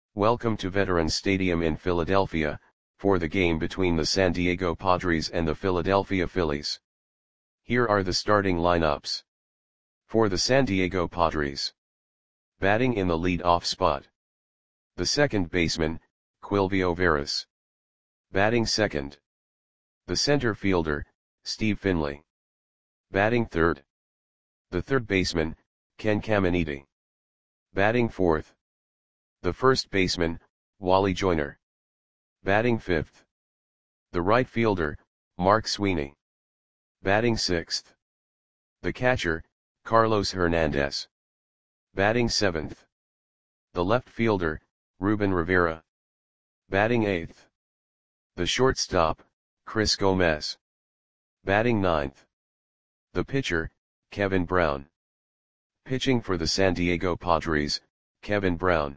Welcome to Veterans Stadium in Philadelphia, for the game between the San Diego Padres and the Philadelphia Phillies. Here are the starting lineups. For the San Diego Padres. Batting in the lead-off spot. The second baseman, Quilvio Veras. Batting second. The center fielder, Steve Finley. Batting third. The third baseman, Ken Caminiti. Batting fourth. The first baseman, Wally Joyner. Batting fifth. The right fielder, Mark Sweeney. Batting sixth. The catcher, Carlos Hernandez. Batting seventh. The left fielder, Ruben Rivera. Batting eighth. The shortstop, Chris Gomez. Batting ninth. The pitcher, Kevin Brown. Pitching for the San Diego Padres, Kevin Brown.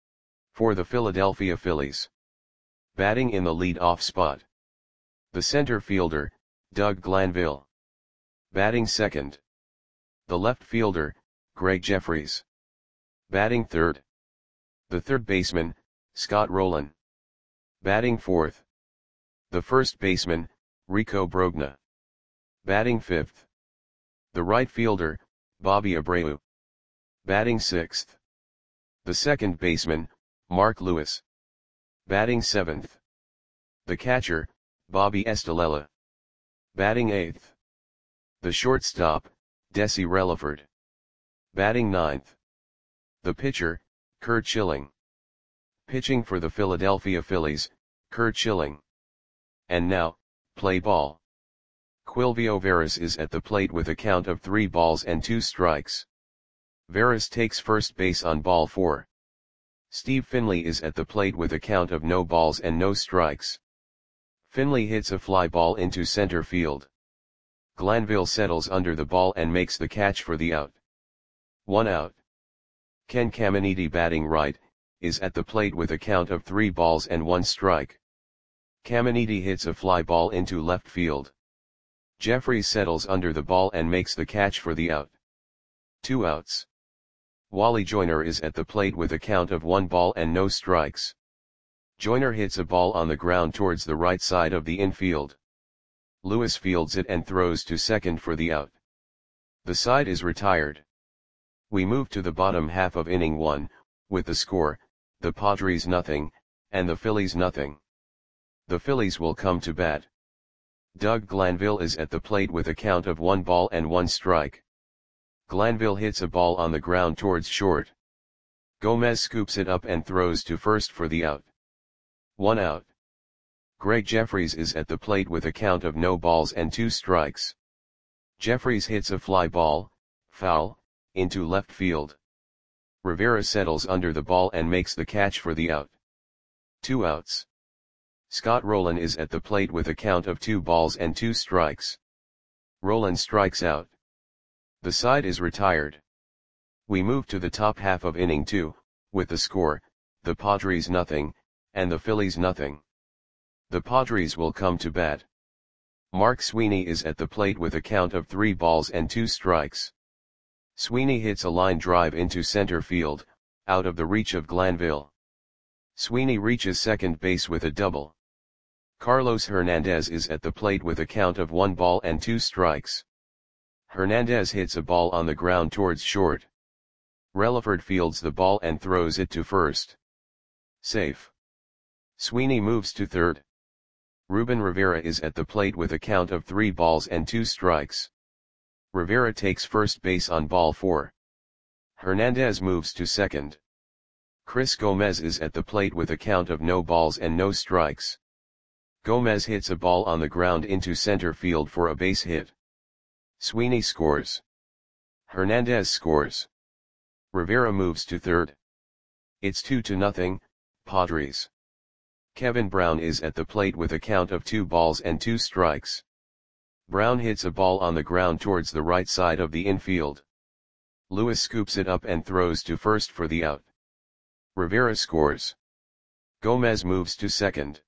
For the Philadelphia Phillies. Batting in the lead-off spot. The center fielder, Doug Glanville. Batting second. The left fielder, Greg Jeffries. Batting third. The third baseman, Scott Rowland. Batting fourth. The first baseman, Rico Brogna. Batting fifth. The right fielder, Bobby Abreu. Batting sixth. The second baseman, Mark Lewis. Batting seventh. The catcher, Bobby Estalella. Batting eighth. The shortstop, Desi Relaford. Batting ninth. The pitcher, Curt Schilling. Pitching for the Philadelphia Phillies, Curt Schilling. And now, play ball. Quilvio Veras is at the plate with a count of 3 balls and 2 strikes. Veras takes first base on ball 4. Steve Finley is at the plate with a count of no balls and no strikes. Finley hits a fly ball into center field. Glanville settles under the ball and makes the catch for the out. 1 out. Ken Caminiti, batting right, is at the plate with a count of 3 balls and 1 strike. Caminiti hits a fly ball into left field. Jeffries settles under the ball and makes the catch for the out. 2 outs. Wally Joyner is at the plate with a count of 1 ball and no strikes. Joyner hits a ball on the ground towards the right side of the infield. Lewis fields it and throws to second for the out. The side is retired. We move to the bottom half of inning 1, with the score, the Padres nothing, and the Phillies nothing. The Phillies will come to bat. Doug Glanville is at the plate with a count of 1 ball and 1 strike. Glanville hits a ball on the ground towards short. Gomez scoops it up and throws to first for the out. 1 out. Greg Jeffries is at the plate with a count of no balls and 2 strikes. Jeffries hits a fly ball, foul, into left field. Rivera settles under the ball and makes the catch for the out. 2 outs. Scott Rowland is at the plate with a count of 2 balls and 2 strikes. Rowland strikes out. The side is retired. We move to the top half of inning 2, with the score, the Padres nothing, and the Phillies nothing. The Padres will come to bat. Mark Sweeney is at the plate with a count of 3 balls and 2 strikes. Sweeney hits a line drive into center field, out of the reach of Glanville. Sweeney reaches second base with a double. Carlos Hernandez is at the plate with a count of 1 ball and 2 strikes. Hernandez hits a ball on the ground towards short. Relaford fields the ball and throws it to first. Safe. Sweeney moves to third. Ruben Rivera is at the plate with a count of 3 balls and 2 strikes. Rivera takes first base on ball 4. Hernandez moves to second. Chris Gomez is at the plate with a count of no balls and no strikes. Gomez hits a ball on the ground into center field for a base hit. Sweeney scores. Hernandez scores. Rivera moves to third. It's 2-0, Padres. Kevin Brown is at the plate with a count of 2 balls and 2 strikes. Brown hits a ball on the ground towards the right side of the infield. Lewis scoops it up and throws to first for the out. Rivera scores. Gomez moves to second.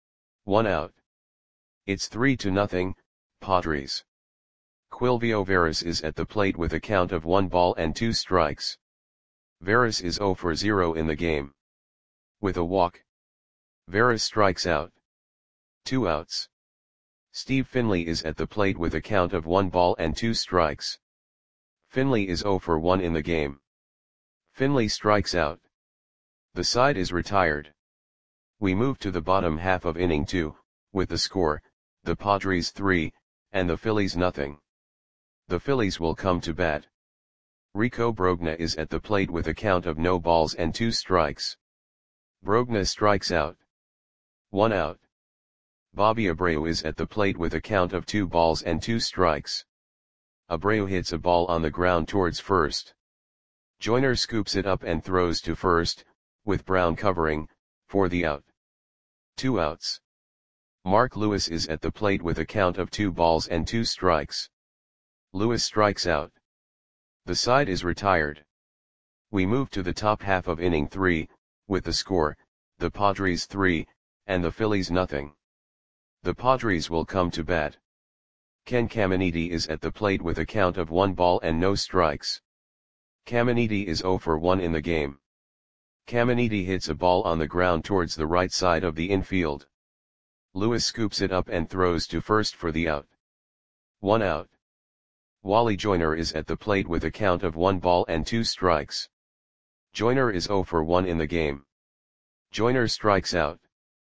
1 out. It's 3-0, Padres. Quilvio Veras is at the plate with a count of 1 ball and 2 strikes. Veras is 0 for 0 in the game. With a walk, Veras strikes out. 2 outs. Steve Finley is at the plate with a count of 1 ball and 2 strikes. Finley is 0 for 1 in the game. Finley strikes out. The side is retired. We move to the bottom half of inning 2, with the score, the Padres 3, and the Phillies nothing. The Phillies will come to bat. Rico Brogna is at the plate with a count of no balls and 2 strikes. Brogna strikes out. 1 out. Bobby Abreu is at the plate with a count of 2 balls and 2 strikes. Abreu hits a ball on the ground towards first. Joyner scoops it up and throws to first, with Brown covering, for the out. 2 outs. Mark Lewis is at the plate with a count of 2 balls and 2 strikes. Lewis strikes out. The side is retired. We move to the top half of inning 3, with the score, the Padres 3, and the Phillies nothing. The Padres will come to bat. Ken Caminiti is at the plate with a count of 1 ball and no strikes. Caminiti is 0 for 1 in the game. Caminiti hits a ball on the ground towards the right side of the infield. Lewis scoops it up and throws to first for the out. 1 out. Wally Joyner is at the plate with a count of 1 ball and 2 strikes. Joyner is 0 for 1 in the game. Joyner strikes out.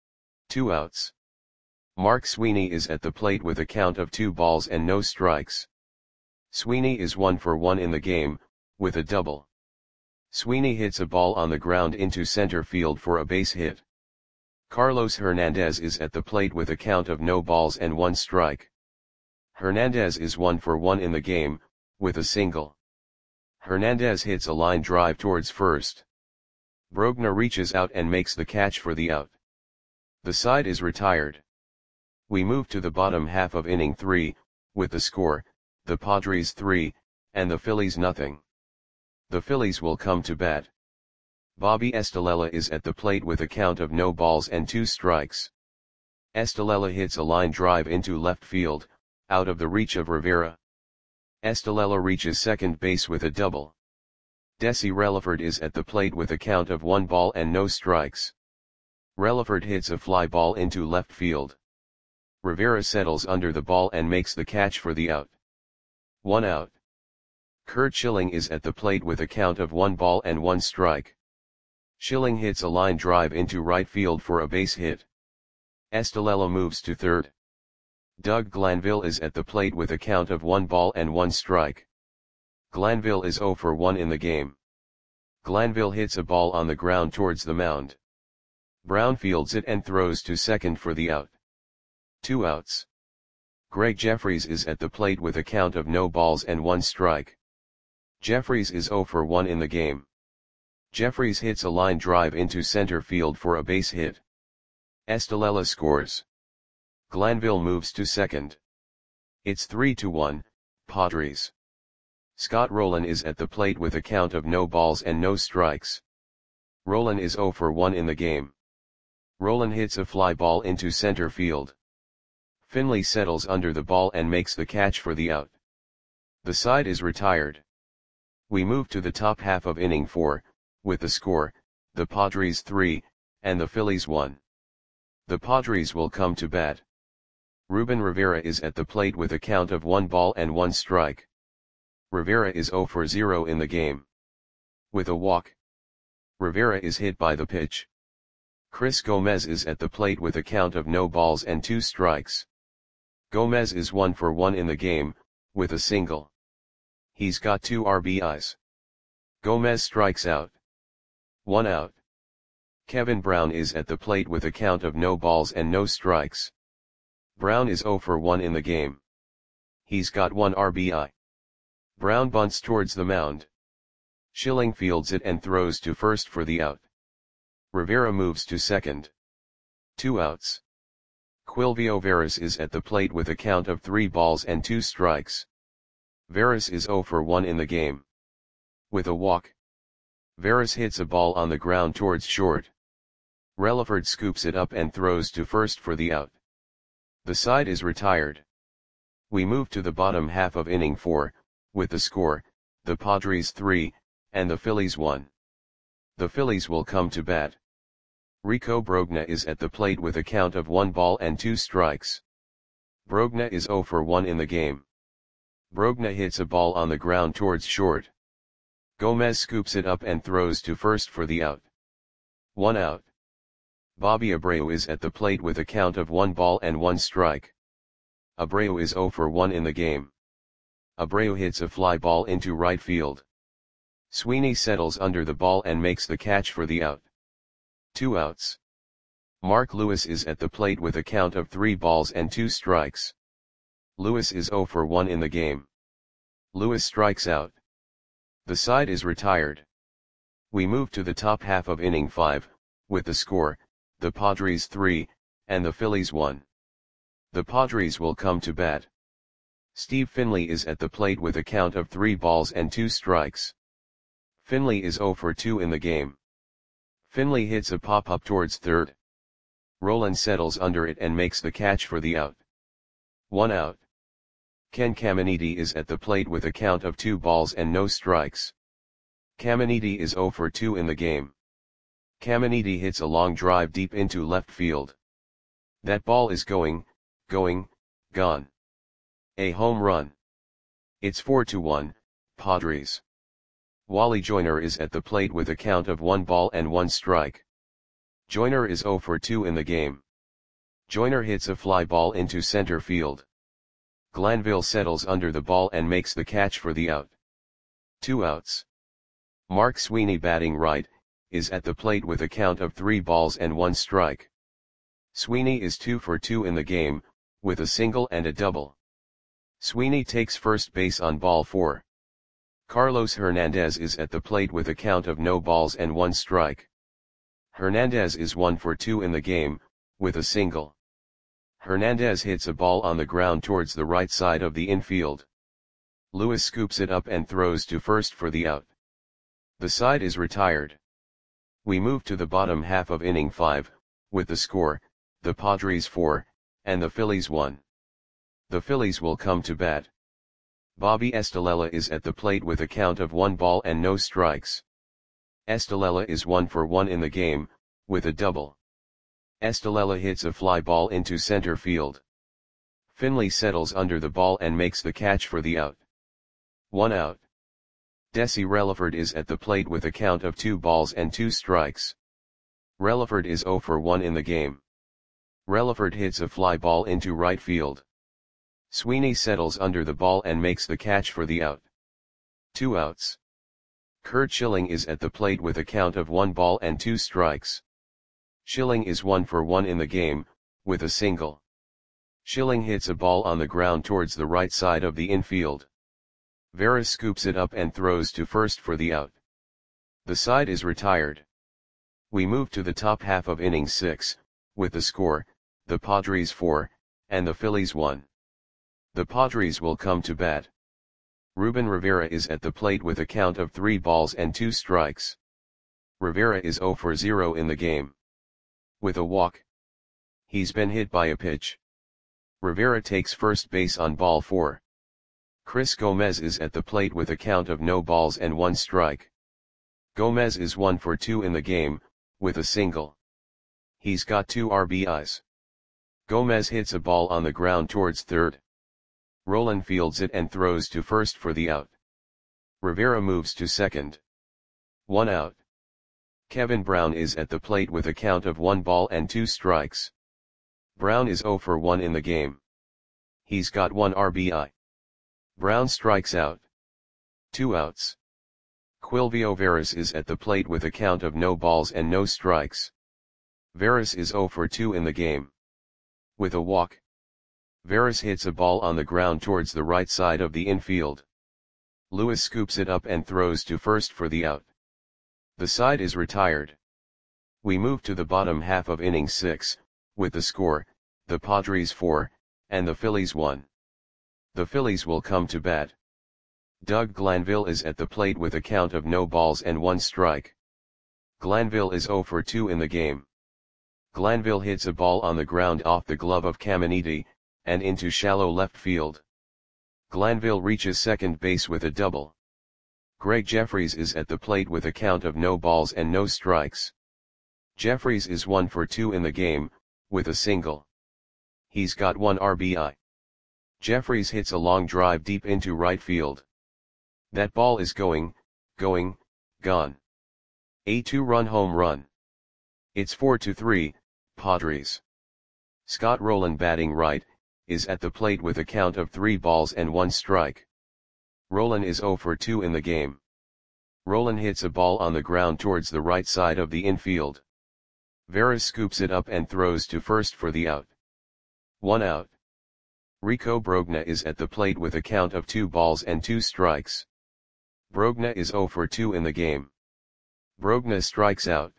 2 outs. Mark Sweeney is at the plate with a count of 2 balls and no strikes. Sweeney is 1 for 1 in the game, with a double. Sweeney hits a ball on the ground into center field for a base hit. Carlos Hernandez is at the plate with a count of no balls and 1 strike. Hernandez is 1 for 1 in the game, with a single. Hernandez hits a line drive towards first. Brogna reaches out and makes the catch for the out. The side is retired. We move to the bottom half of inning 3, with the score, the Padres 3, and the Phillies nothing. The Phillies will come to bat. Bobby Estalella is at the plate with a count of no balls and 2 strikes. Estalella hits a line drive into left field, out of the reach of Rivera. Estalella reaches second base with a double. Desi Relaford is at the plate with a count of 1 ball and no strikes. Relaford hits a fly ball into left field. Rivera settles under the ball and makes the catch for the out. 1 out. Curt Schilling is at the plate with a count of 1 ball and 1 strike. Schilling hits a line drive into right field for a base hit. Estalella moves to third. Doug Glanville is at the plate with a count of 1 ball and 1 strike. Glanville is 0 for 1 in the game. Glanville hits a ball on the ground towards the mound. Brown fields it and throws to second for the out. 2 outs. Greg Jeffries is at the plate with a count of no balls and 1 strike. Jeffries is 0 for 1 in the game. Jeffries hits a line drive into center field for a base hit. Estalella scores. Glanville moves to second. It's 3-1, Padres. Scott Rowland is at the plate with a count of no balls and no strikes. Rowland is 0 for 1 in the game. Rowland hits a fly ball into center field. Finley settles under the ball and makes the catch for the out. The side is retired. We move to the top half of inning 4, with the score, the Padres 3, and the Phillies 1. The Padres will come to bat. Ruben Rivera is at the plate with a count of 1 ball and 1 strike. Rivera is 0 for 0 in the game. With a walk, Rivera is hit by the pitch. Chris Gomez is at the plate with a count of no balls and 2 strikes. Gomez is 1 for 1 in the game, with a single. He's got 2 RBIs. Gomez strikes out. 1 out. Kevin Brown is at the plate with a count of no balls and no strikes. Brown is 0 for 1 in the game. He's got 1 RBI. Brown bunts towards the mound. Schilling fields it and throws to first for the out. Rivera moves to second. 2 outs. Quilvio Veras is at the plate with a count of 3 balls and 2 strikes. Veras is 0 for 1 in the game. With a walk, Veras hits a ball on the ground towards short. Relaford scoops it up and throws to first for the out. The side is retired. We move to the bottom half of inning 4, with the score, the Padres 3, and the Phillies 1. The Phillies will come to bat. Rico Brogna is at the plate with a count of 1 ball and 2 strikes. Brogna is 0 for 1 in the game. Brogna hits a ball on the ground towards short. Gomez scoops it up and throws to first for the out. 1 out. Bobby Abreu is at the plate with a count of 1 ball and 1 strike. Abreu is 0 for 1 in the game. Abreu hits a fly ball into right field. Sweeney settles under the ball and makes the catch for the out. 2 outs. Mark Lewis is at the plate with a count of 3 balls and 2 strikes. Lewis is 0 for 1 in the game. Lewis strikes out. The side is retired. We move to the top half of inning 5, with the score, the Padres 3, and the Phillies 1. The Padres will come to bat. Steve Finley is at the plate with a count of 3 balls and 2 strikes. Finley is 0 for 2 in the game. Finley hits a pop-up towards third. Rolen settles under it and makes the catch for the out. 1 out. Ken Caminiti is at the plate with a count of 2 balls and no strikes. Caminiti is 0 for 2 in the game. Caminiti hits a long drive deep into left field. That ball is gone. A home run. It's 4-1, Padres. Wally Joyner is at the plate with a count of 1 ball and 1 strike. Joyner is 0 for 2 in the game. Joyner hits a fly ball into center field. Glanville settles under the ball and makes the catch for the out. 2 outs. Mark Sweeney, batting right, is at the plate with a count of 3 balls and 1 strike. Sweeney is 2 for 2 in the game, with a single and a double. Sweeney takes first base on ball 4. Carlos Hernandez is at the plate with a count of no balls and 1 strike. Hernandez is 1 for 2 in the game, with a single. Hernandez hits a ball on the ground towards the right side of the infield. Lewis scoops it up and throws to first for the out. The side is retired. We move to the bottom half of inning 5, with the score, the Padres 4, and the Phillies 1. The Phillies will come to bat. Bobby Estalella is at the plate with a count of 1 ball and no strikes. Estalella is 1 for 1 in the game, with a double. Estalella hits a fly ball into center field. Finley settles under the ball and makes the catch for the out. 1 out. Desi Relaford is at the plate with a count of 2 balls and 2 strikes. Relaford is 0 for 1 in the game. Relaford hits a fly ball into right field. Sweeney settles under the ball and makes the catch for the out. 2 outs. Curt Schilling is at the plate with a count of 1 ball and 2 strikes. Schilling is 1 for 1 in the game, with a single. Schilling hits a ball on the ground towards the right side of the infield. Veras scoops it up and throws to first for the out. The side is retired. We move to the top half of inning 6, with the score, the Padres 4, and the Phillies 1. The Padres will come to bat. Ruben Rivera is at the plate with a count of 3 balls and 2 strikes. Rivera is 0 for 0 in the game. With a walk. He's been hit by a pitch. Rivera takes first base on ball 4. Chris Gomez is at the plate with a count of no balls and 1 strike. Gomez is 1 for 2 in the game, with a single. He's got 2 RBIs. Gomez hits a ball on the ground towards third. Rolen fields it and throws to first for the out. Rivera moves to second. 1 out. Kevin Brown is at the plate with a count of 1 ball and 2 strikes. Brown is 0 for 1 in the game. He's got 1 RBI. Brown strikes out. 2 outs. Quilvio Veras is at the plate with a count of no balls and no strikes. Veras is 0 for 2 in the game. With a walk. Veras hits a ball on the ground towards the right side of the infield. Lewis scoops it up and throws to first for the out. The side is retired. We move to the bottom half of inning 6, with the score, the Padres 4, and the Phillies 1. The Phillies will come to bat. Doug Glanville is at the plate with a count of no balls and 1 strike. Glanville is 0 for 2 in the game. Glanville hits a ball on the ground off the glove of Caminiti, and into shallow left field. Glanville reaches second base with a double. Greg Jeffries is at the plate with a count of no balls and no strikes. Jeffries is 1 for 2 in the game, with a single. He's got 1 RBI. Jeffries hits a long drive deep into right field. That ball is going, gone. A 2-run home run. It's 4-3, Padres. Scott Rolen, batting right, is at the plate with a count of 3 balls and 1 strike. Rolen is 0 for 2 in the game. Rolen hits a ball on the ground towards the right side of the infield. Veras scoops it up and throws to first for the out. 1 out. Rico Brogna is at the plate with a count of 2 balls and 2 strikes. Brogna is 0 for 2 in the game. Brogna strikes out.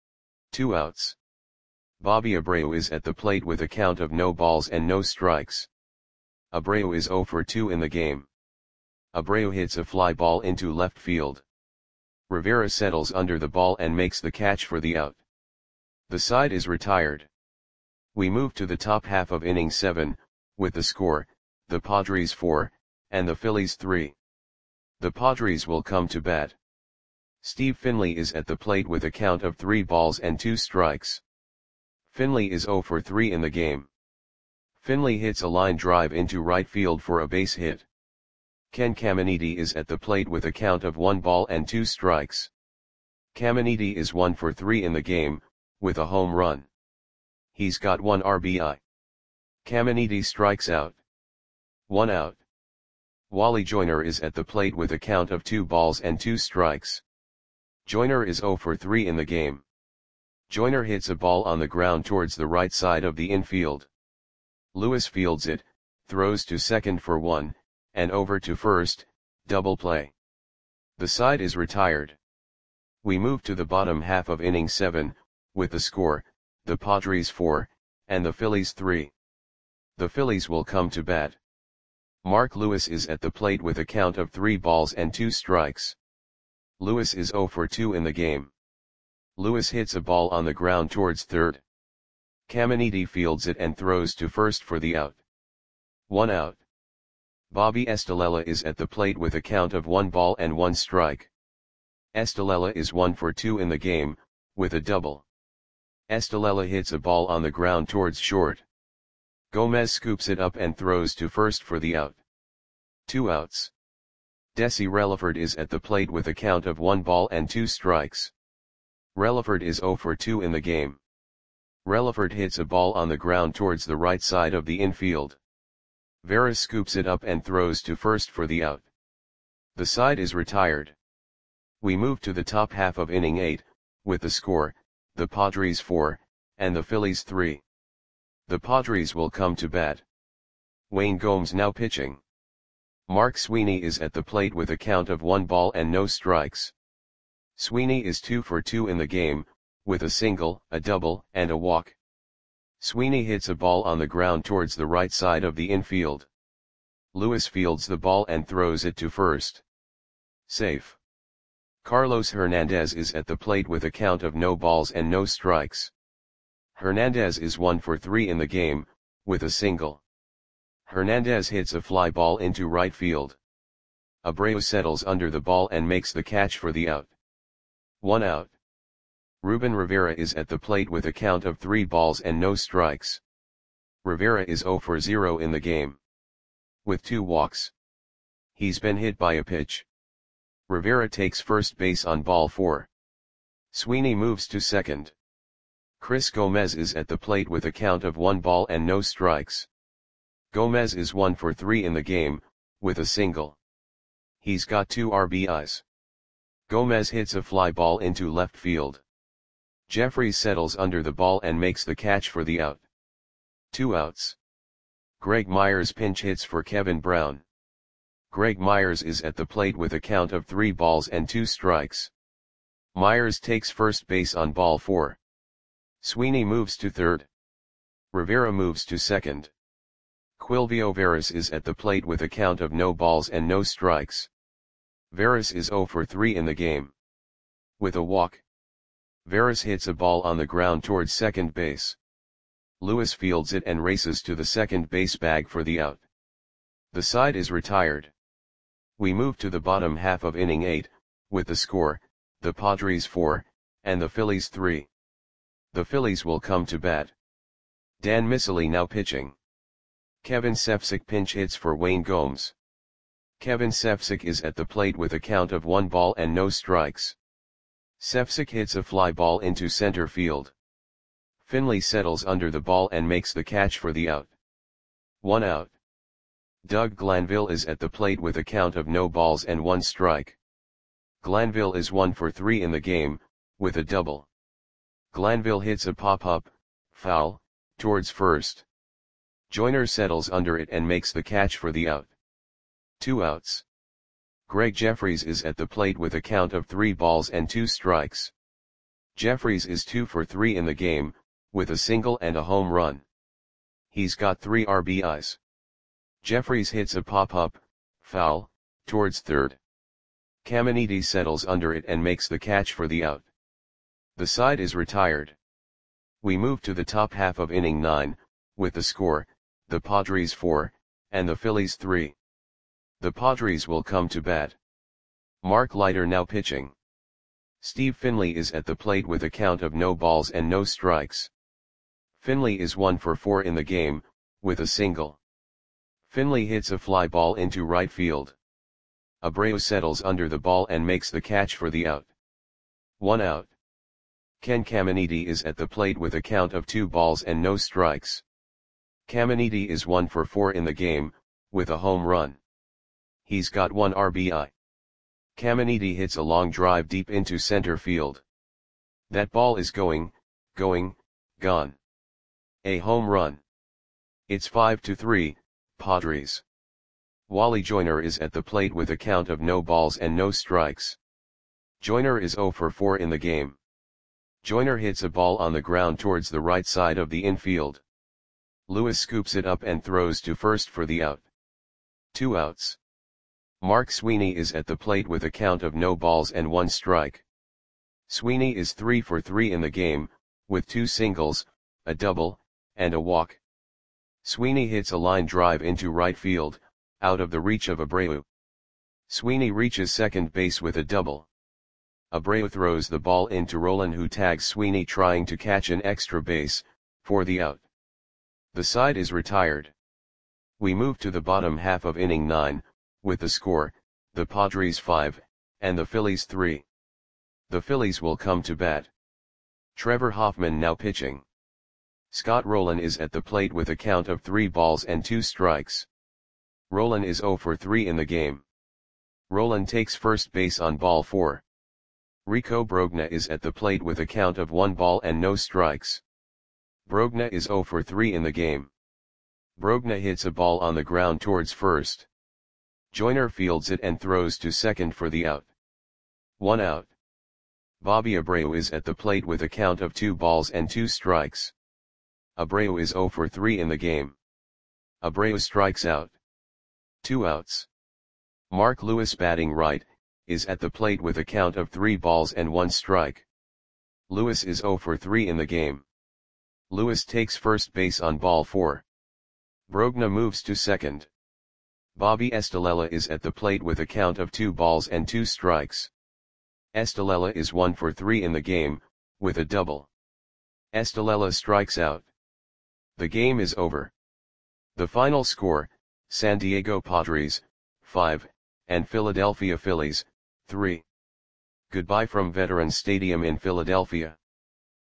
2 outs. Bobby Abreu is at the plate with a count of no balls and no strikes. Abreu is 0 for 2 in the game. Abreu hits a fly ball into left field. Rivera settles under the ball and makes the catch for the out. The side is retired. We move to the top half of inning 7, with the score, the Padres 4, and the Phillies 3. The Padres will come to bat. Steve Finley is at the plate with a count of 3 balls and 2 strikes. Finley is 0 for 3 in the game. Finley hits a line drive into right field for a base hit. Ken Caminiti is at the plate with a count of 1 ball and 2 strikes. Caminiti is 1 for 3 in the game, with a home run. He's got 1 RBI. Caminiti strikes out. 1 out. Wally Joyner is at the plate with a count of 2 balls and 2 strikes. Joyner is 0 for 3 in the game. Joyner hits a ball on the ground towards the right side of the infield. Lewis fields it, throws to second for 1, and over to first, double play. The side is retired. We move to the bottom half of inning 7, with the score, the Padres 4, and the Phillies 3. The Phillies will come to bat. Mark Lewis is at the plate with a count of 3 balls and 2 strikes. Lewis is 0 for 2 in the game. Lewis hits a ball on the ground towards third. Caminiti fields it and throws to first for the out. 1 out. Bobby Estalella is at the plate with a count of 1 ball and 1 strike. Estalella is 1 for 2 in the game, with a double. Estalella hits a ball on the ground towards short. Gomez scoops it up and throws to first for the out. 2 outs. Desi Relaford is at the plate with a count of 1 ball and 2 strikes. Relaford is 0 for 2 in the game. Relaford hits a ball on the ground towards the right side of the infield. Veras scoops it up and throws to first for the out. The side is retired. We move to the top half of inning 8, with the score, the Padres 4, and the Phillies 3. The Padres will come to bat. Wayne Gomes now pitching. Mark Sweeney is at the plate with a count of 1 ball and no strikes. Sweeney is 2 for 2 in the game, with a single, a double, and a walk. Sweeney hits a ball on the ground towards the right side of the infield. Lewis fields the ball and throws it to first. Safe. Carlos Hernandez is at the plate with a count of no balls and no strikes. Hernandez is 1 for 3 in the game, with a single. Hernandez hits a fly ball into right field. Abreu settles under the ball and makes the catch for the out. 1 out. Ruben Rivera is at the plate with a count of 3 balls and no strikes. Rivera is 0 for 0 in the game. With 2 walks. He's been hit by a pitch. Rivera takes first base on ball 4. Sweeney moves to second. Chris Gomez is at the plate with a count of 1 ball and no strikes. Gomez is 1 for 3 in the game, with a single. He's got 2 RBIs. Gomez hits a fly ball into left field. Jeffries settles under the ball and makes the catch for the out. 2 outs. Greg Myers pinch hits for Kevin Brown. Greg Myers is at the plate with a count of 3 balls and 2 strikes. Myers takes first base on ball 4. Sweeney moves to third. Rivera moves to second. Quilvio Veras is at the plate with a count of no balls and no strikes. Veras is 0 for 3 in the game. With a walk. Veras hits a ball on the ground towards second base. Lewis fields it and races to the second base bag for the out. The side is retired. We move to the bottom half of inning 8, with the score, the Padres 4, and the Phillies 3. The Phillies will come to bat. Dan Miceli now pitching. Kevin Cefcik pinch hits for Wayne Gomes. Kevin Cefcik is at the plate with a count of 1 ball and no strikes. Cefcik hits a fly ball into center field. Finley settles under the ball and makes the catch for the out. 1 out. Doug Glanville is at the plate with a count of no balls and 1 strike. Glanville is 1 for 3 in the game, with a double. Glanville hits a pop-up, foul, towards first. Joyner settles under it and makes the catch for the out. 2 outs. Greg Jeffries is at the plate with a count of 3 balls and 2 strikes. Jeffries is 2 for 3 in the game, with a single and a home run. He's got 3 RBIs. Jeffries hits a pop-up, foul, towards third. Caminiti settles under it and makes the catch for the out. The side is retired. We move to the top half of inning 9, with the score, the Padres 4, and the Phillies 3. The Padres will come to bat. Mark Leiter now pitching. Steve Finley is at the plate with a count of no balls and no strikes. Finley is 1 for 4 in the game, with a single. Finley hits a fly ball into right field. Abreu settles under the ball and makes the catch for the out. 1 out. Ken Caminiti is at the plate with a count of 2 balls and no strikes. Caminiti is 1 for 4 in the game, with a home run. He's got 1 RBI. Caminiti hits a long drive deep into center field. That ball is going, gone. A home run. It's 5-3, Padres. Wally Joyner is at the plate with a count of no balls and no strikes. Joyner is 0 for 4 in the game. Joyner hits a ball on the ground towards the right side of the infield. Lewis scoops it up and throws to first for the out. 2 outs. Mark Sweeney is at the plate with a count of no balls and 1 strike. Sweeney is 3 for 3 in the game, with 2 singles, a double, and a walk. Sweeney hits a line drive into right field, out of the reach of Abreu. Sweeney reaches second base with a double. Abreu throws the ball into Rolen, who tags Sweeney trying to catch an extra base, for the out. The side is retired. We move to the bottom half of inning 9, with the score, the Padres 5, and the Phillies 3. The Phillies will come to bat. Trevor Hoffman now pitching. Scott Rolen is at the plate with a count of 3 balls and 2 strikes. Rolen is 0 for 3 in the game. Rolen takes first base on ball 4. Rico Brogna is at the plate with a count of 1 ball and no strikes. Brogna is 0 for 3 in the game. Brogna hits a ball on the ground towards first. Joyner fields it and throws to second for the out. 1 out. Bobby Abreu is at the plate with a count of 2 balls and 2 strikes. Abreu is 0 for 3 in the game. Abreu strikes out. 2 outs. Mark Lewis, batting right, is at the plate with a count of 3 balls and 1 strike. Lewis is 0 for 3 in the game. Lewis takes first base on ball 4. Brogna moves to second. Bobby Estalella is at the plate with a count of 2 balls and 2 strikes. Estalella is 1 for 3 in the game, with a double. Estalella strikes out. The game is over. The final score, San Diego Padres, 5, and Philadelphia Phillies, 3. Goodbye from Veterans Stadium in Philadelphia.